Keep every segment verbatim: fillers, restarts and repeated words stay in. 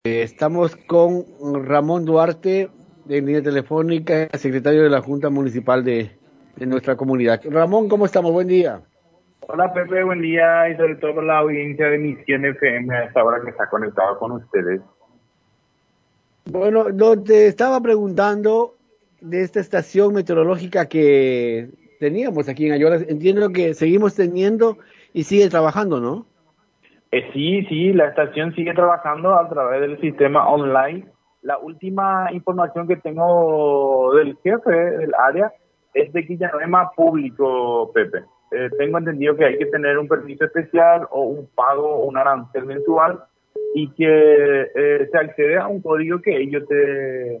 Eh, estamos con Ramón Duarte, de línea telefónica, secretario de la Junta Municipal de, de nuestra comunidad. Ramón, ¿cómo estamos? Buen día. Hola Pepe, buen día y sobre todo la audiencia de Misión F M a esta hora que está conectado con ustedes. Bueno, no, te estaba preguntando de esta estación meteorológica que teníamos aquí en Ayora. Entiendo que seguimos teniendo y sigue trabajando, ¿no? Eh, sí, sí, la estación sigue trabajando a través del sistema online. La última información que tengo del jefe del área es de que ya no es más público, Pepe. Eh, tengo entendido que hay que tener un permiso especial o un pago o un arancel mensual y que eh, se accede a un código que ellos te,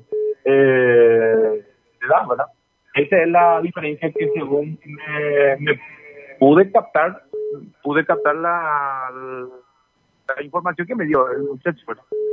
eh, te dan, ¿verdad? Esa es la diferencia que según me, me pude captar, pude captar la, la información que me dio el muchacho.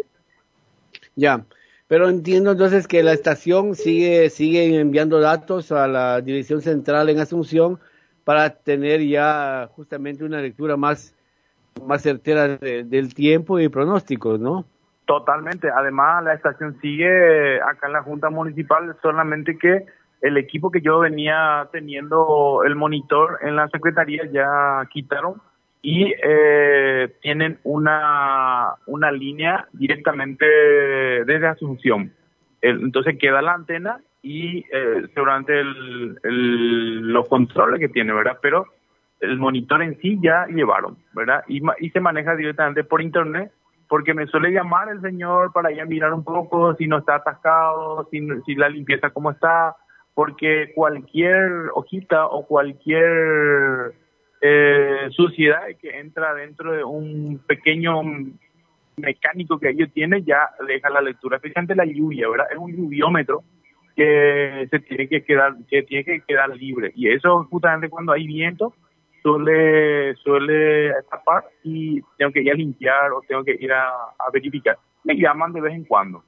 Ya, pero entiendo entonces que la estación sigue, sigue enviando datos a la Dirección Central en Asunción para tener ya justamente una lectura más, más certera de, del tiempo y pronósticos, ¿no? Totalmente. Además, la estación sigue acá en la Junta Municipal, solamente que el equipo que yo venía teniendo, el monitor en la Secretaría, ya quitaron y eh, tienen una, una línea directamente desde Asunción. El, entonces queda la antena y eh, seguramente el, el, los controles que tiene, ¿verdad? Pero el monitor en sí ya llevaron, ¿verdad? Y, y se maneja directamente por internet, porque me suele llamar el señor para ir a mirar un poco si no está atascado, si, si la limpieza cómo está, porque cualquier hojita o cualquier eh, suciedad que entra dentro de un pequeño mecánico que ellos tienen ya deja la lectura, especialmente la lluvia, ¿verdad? Es un lluviómetro que se tiene que quedar, que tiene que quedar libre, y eso justamente cuando hay viento suele suele tapar y tengo que ir a limpiar o tengo que ir a, a verificar. Me llaman de vez en cuando.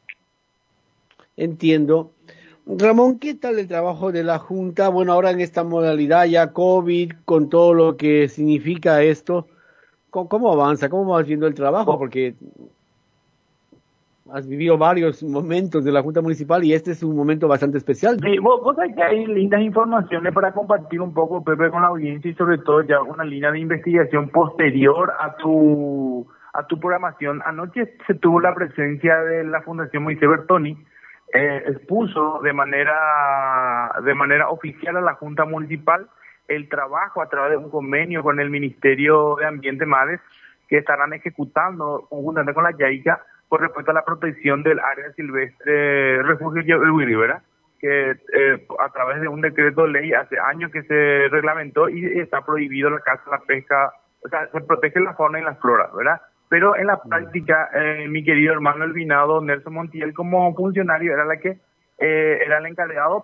Entiendo. Ramón, ¿qué tal el trabajo de la Junta? Bueno, ahora en esta modalidad ya COVID, con todo lo que significa esto, ¿cómo, cómo avanza? ¿Cómo vas viendo el trabajo? Oh, Porque has vivido varios momentos de la Junta Municipal y este es un momento bastante especial. sí, vos, vos sabés que hay lindas informaciones para compartir un poco, Pepe, con la audiencia, y sobre todo ya una línea de investigación posterior a tu a tu programación. Anoche se tuvo la presencia de la Fundación Moisés Bertoni, eh, expuso de manera de manera oficial a la Junta Municipal el trabajo a través de un convenio con el Ministerio de Ambiente MADES, que estarán ejecutando conjuntamente con la YAICA con respecto a la protección del área silvestre refugio Yabehuiri, ¿verdad? Que eh, a través de un decreto de ley hace años que se reglamentó y está prohibido la caza, la pesca, o sea, se protege la fauna y la flora, ¿verdad? Pero en la práctica, eh, mi querido hermano el vinado Nelson Montiel, como funcionario, era la que eh, era el encargado,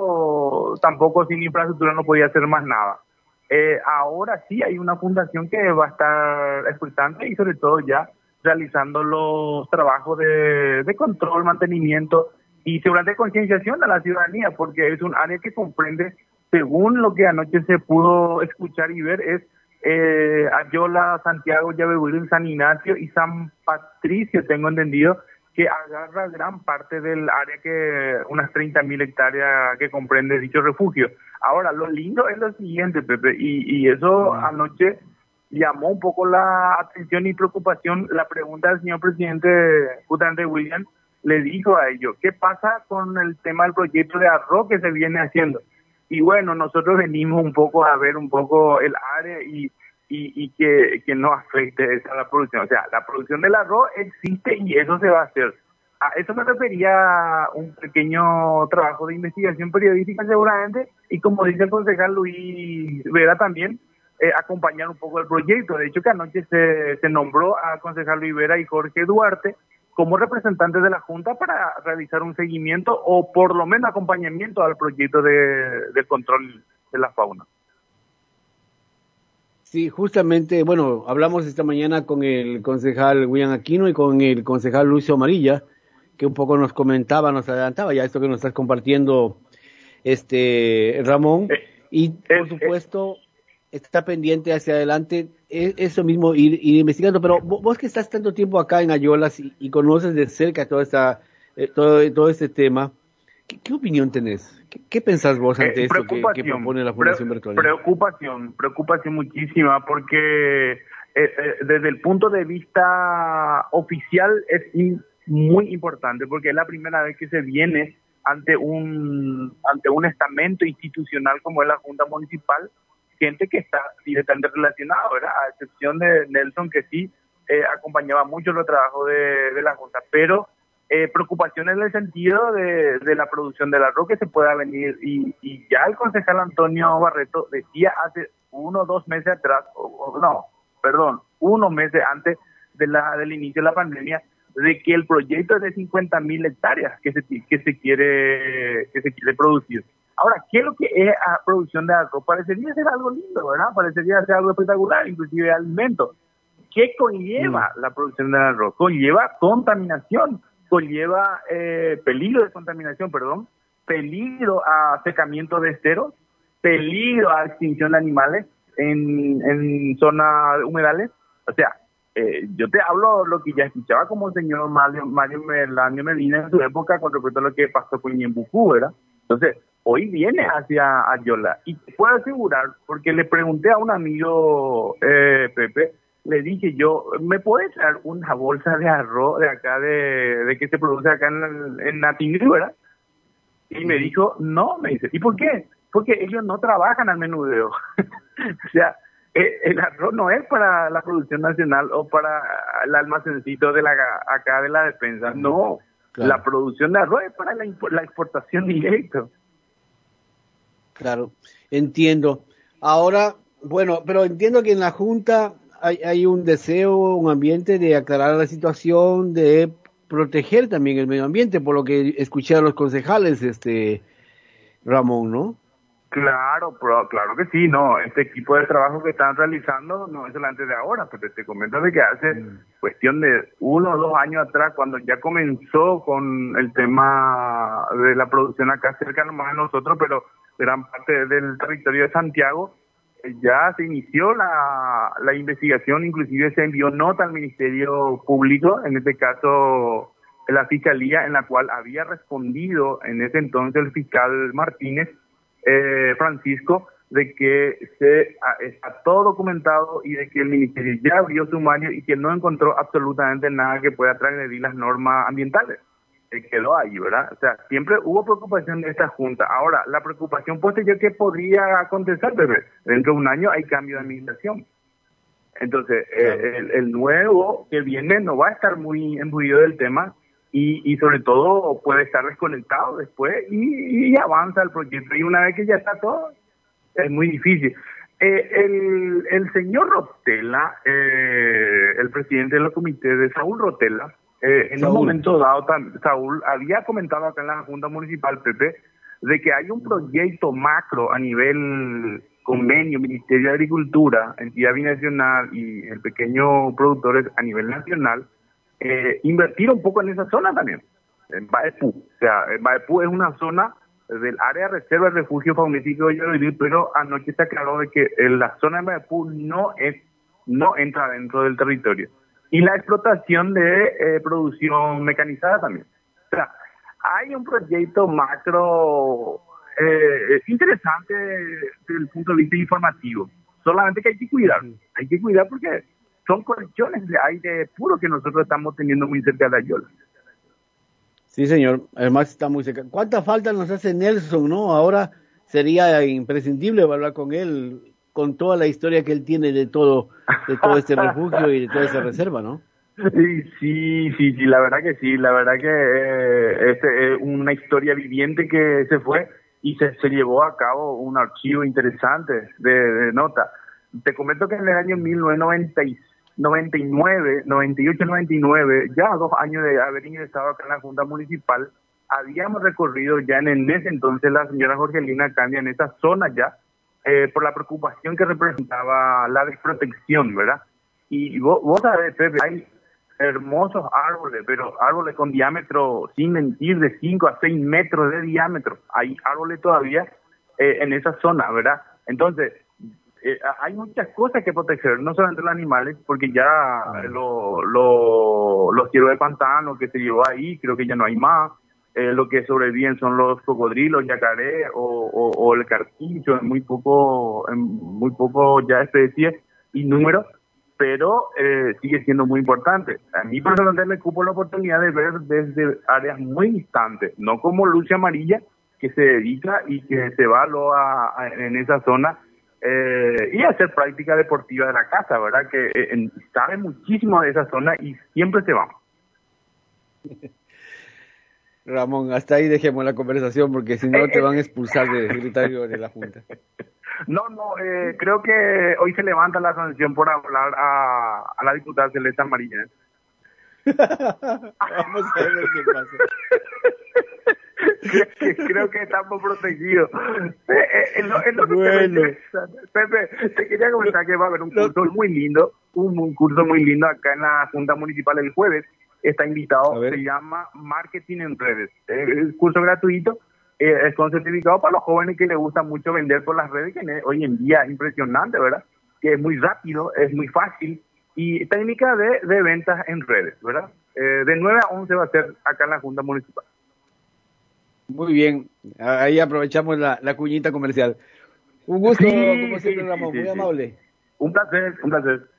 pero tampoco sin infraestructura no podía hacer más nada. Eh, ahora sí hay una fundación que va a estar expectante y sobre todo ya realizando los trabajos de, de control, mantenimiento y seguramente de concienciación a la ciudadanía, porque es un área que comprende, según lo que anoche se pudo escuchar y ver, es eh, Ayola, Santiago, Yabehuiri, San Ignacio y San Patricio, tengo entendido, que agarra gran parte del área, que unas treinta mil hectáreas que comprende dicho refugio. Ahora, lo lindo es lo siguiente, Pepe, y, y eso anoche llamó un poco la atención y preocupación. La pregunta del señor presidente, justamente William, le dijo a ellos, ¿qué pasa con el tema del proyecto de arroz que se viene haciendo? Y bueno, nosotros venimos un poco a ver un poco el área y, y, y que, que no afecte esa la producción. O sea, la producción del arroz existe y eso se va a hacer. A eso me refería un pequeño trabajo de investigación periodística seguramente, y como dice el concejal Luis Vera también, eh, acompañar un poco el proyecto. De hecho, que anoche se, se nombró a concejal Luis Vera y Jorge Duarte como representantes de la Junta para realizar un seguimiento o por lo menos acompañamiento al proyecto de, de control de la fauna. Sí, justamente, bueno, hablamos esta mañana con el concejal William Aquino y con el concejal Lucio Amarilla, que un poco nos comentaba, nos adelantaba ya esto que nos estás compartiendo, este Ramón, Eh, y eh, por eh, supuesto está pendiente hacia adelante, es, eso mismo, ir, ir investigando. Pero vos, vos que estás tanto tiempo acá en Ayolas y, y conoces de cerca toda esta, eh, todo, todo este tema, ¿qué, qué opinión tenés? ¿Qué, qué pensás vos ante Eh, esto que, que propone la Fundación pre- Bertolli? preocupación, preocupación muchísima, porque eh, eh, desde el punto de vista oficial es in- muy importante, porque es la primera vez que se viene ante un ante un estamento institucional como es la Junta Municipal, gente que está directamente relacionada, ¿verdad? A excepción de Nelson, que sí eh, acompañaba mucho los trabajos de, de la Junta, pero eh, preocupación en el sentido de, de la producción del arroz que se pueda venir, y, y ya el concejal Antonio Barreto decía hace uno o dos meses atrás, o, o no, perdón, unos meses antes de la, del inicio de la pandemia, de que el proyecto es de cincuenta mil hectáreas que se, que se quiere que se quiere producir. Ahora, ¿qué es lo que es la producción de arroz? Parecería ser algo lindo, ¿verdad? Parecería ser algo espectacular, inclusive alimento. ¿Qué conlleva mm. la producción del arroz? Conlleva contaminación, conlleva eh, peligro de contaminación, perdón, peligro a secamiento de esteros, peligro a extinción de animales en, en zonas humedales. O sea, eh, yo te hablo lo que ya escuchaba como el señor Mario, Mario Melanio Medina en su época con respecto a lo que pasó con Ñembucú, ¿verdad? Entonces, hoy viene hacia Ayola, y te puedo asegurar, porque le pregunté a un amigo, eh, Pepe, le dije yo, ¿me puede traer una bolsa de arroz de acá, de, de que se produce acá en, en Natingri, ¿verdad? Y me dijo, no, me dice, ¿y por qué? Porque ellos no trabajan al menudeo. O sea, el arroz no es para la producción nacional o para el almacencito de la acá de la despensa, no. Claro. La producción de arroz es para la, la exportación directa. Claro, entiendo. Ahora, bueno, pero entiendo que en la Junta hay, hay un deseo, un ambiente de aclarar la situación, de proteger también el medio ambiente, por lo que escuché a los concejales, este Ramón, ¿no? Claro, pero, claro que sí, no, este equipo de trabajo que están realizando no es solamente de ahora, pero te comento de que hace mm. cuestión de uno o dos años atrás, cuando ya comenzó con el tema de la producción acá cerca nomás de nosotros, pero gran parte del territorio de Santiago, ya se inició la, la investigación, inclusive se envió nota al Ministerio Público, en este caso la Fiscalía, en la cual había respondido en ese entonces el fiscal Martínez, Eh, Francisco, de que se a, está todo documentado y de que el ministerio ya abrió sumario y que no encontró absolutamente nada que pueda transgredir las normas ambientales. Eh, quedó ahí, ¿verdad? O sea, siempre hubo preocupación de esta junta. Ahora, la preocupación posterior que podría acontecer, bebé, dentro de un año hay cambio de administración. Entonces, claro. eh, el, el nuevo que viene no va a estar muy embuido del tema. Y, y sobre todo puede estar desconectado después y, y avanza el proyecto. Y una vez que ya está todo, es muy difícil. Eh, el, el señor Rotella, eh, el presidente del comité de Saúl Rotella, eh, en Saúl. un momento dado, Saúl había comentado acá en la Junta Municipal, Pepe, de que hay un proyecto macro a nivel convenio, Ministerio de Agricultura, entidad binacional y el pequeño productores a nivel nacional, Eh, invertir un poco en esa zona también, en Baepú. O sea, en Baepú es una zona del área de reserva de refugio faunístico de Yororí, pero anoche se aclaró de que en la zona de Baepú no es, no entra dentro del territorio. Y la explotación de eh, producción mecanizada también. O sea, hay un proyecto macro eh, interesante desde el punto de vista informativo. Solamente que hay que cuidar, hay que cuidar porque son colecciones de aire puro que nosotros estamos teniendo muy cerca de Ayola. Sí, señor, además está muy cerca. ¿Cuánta falta nos hace Nelson, no? Ahora sería imprescindible hablar con él, con toda la historia que él tiene de todo, de todo este refugio y de toda esa reserva, ¿no? Sí, sí, sí, sí, la verdad que sí, la verdad que eh, es eh, una historia viviente que se fue y se, se llevó a cabo un archivo interesante de, de nota. Te comento que en el año mil novecientos noventa y seis noventa y nueve, noventa y ocho, noventa y nueve, ya dos años de haber ingresado acá en la Junta Municipal, habíamos recorrido ya en ese entonces la señora Jorgelina Candia en esa zona ya, eh, por la preocupación que representaba la desprotección, ¿verdad? Y vos, vos sabés, Pepe, hay hermosos árboles, pero árboles con diámetro, sin mentir, de cinco a seis metros de diámetro. Hay árboles todavía eh, en esa zona, ¿verdad? Entonces, eh, hay muchas cosas que proteger, no solamente los animales, porque ya lo, lo, los ciervos de pantano que se llevó ahí, creo que ya no hay más. Eh, lo que sobreviven son los cocodrilos, yacaré o, o, o el carpincho, en muy poco, en muy poco ya especies y números, pero eh, sigue siendo muy importante. A mí personalmente me cupo la oportunidad de ver desde áreas muy distantes, no como Lucha Amarilla, que se dedica y que se va lo a, a, en esa zona eh, y hacer práctica deportiva de la casa, ¿verdad? Que eh, en, sabe muchísimo de esa zona y siempre se va. Ramón, hasta ahí dejemos la conversación porque si no te van a expulsar del secretario de la Junta. No, no, eh, creo que hoy se levanta la sanción por hablar a, a la diputada Celeste Amarilla. Vamos a ver qué pasa. creo, que, creo que estamos protegidos. Eh, eh, es lo, es lo que bueno. Pepe, te quería comentar que va a haber un curso muy lindo, un, un curso muy lindo acá en la Junta Municipal el jueves. Está invitado, se llama Marketing en Redes. Es un curso gratuito, eh, es con certificado para los jóvenes que les gusta mucho vender por las redes, que hoy en día es impresionante, ¿verdad? Que es muy rápido, es muy fácil, y técnica de, de ventas en redes, ¿verdad? Eh, de nueve a once va a ser acá en la Junta Municipal. Muy bien, ahí aprovechamos la, la cuñita comercial. Un gusto, sí, como siempre, sí, Ramón, sí, muy sí. amable. Un placer, un placer.